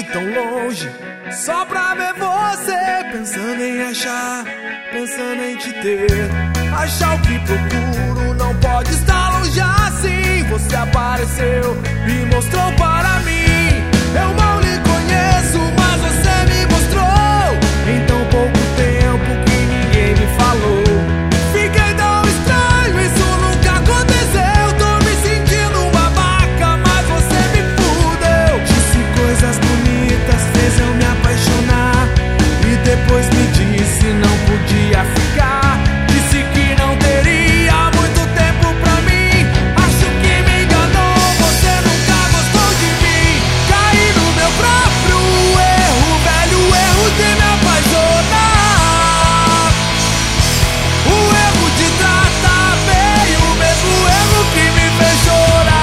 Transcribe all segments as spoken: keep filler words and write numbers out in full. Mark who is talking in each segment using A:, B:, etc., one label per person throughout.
A: tão longe, só pra ver você. Pensando em achar, pensando em te ter. Achar o que procuro não pode estar longe assim. Você apareceu e mostrou para mim. Eu mal lhe conheço, mas você me mostrou em tão pouco tempo que ninguém me falou. Fiquei tão estranho, isso nunca aconteceu. Tô me sentindo um babaca, mas você me fudeu. Disse coisas bonitas, fez eu me apaixonar, e depois me disse não podia ficar. Disse que não teria muito tempo pra mim. Acho que me enganou, você nunca gostou de mim. Caí no meu próprio erro, velho erro de me apaixonar. O erro de tratar bem, o mesmo erro que me fez chorar.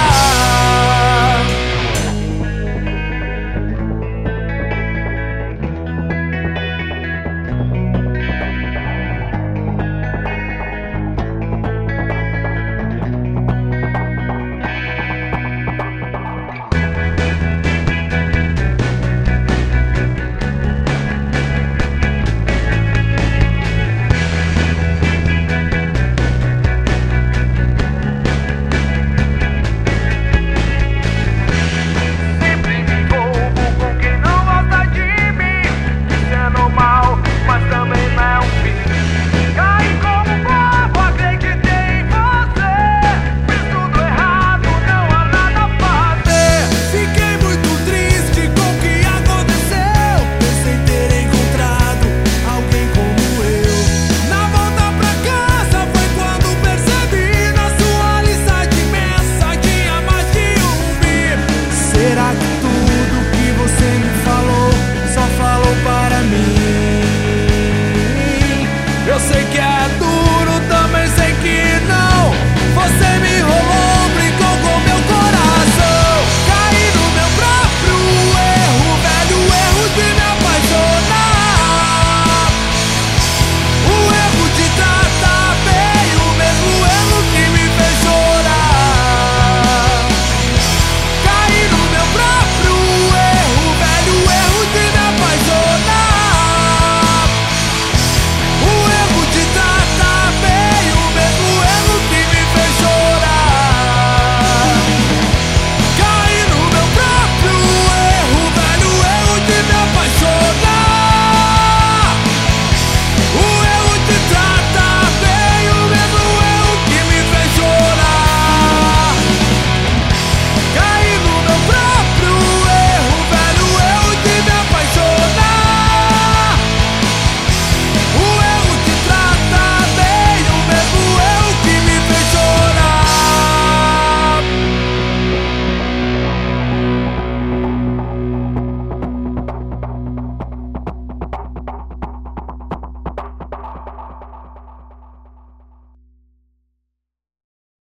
A: Será que tudo que você me falou só falou para mim? Eu sei que é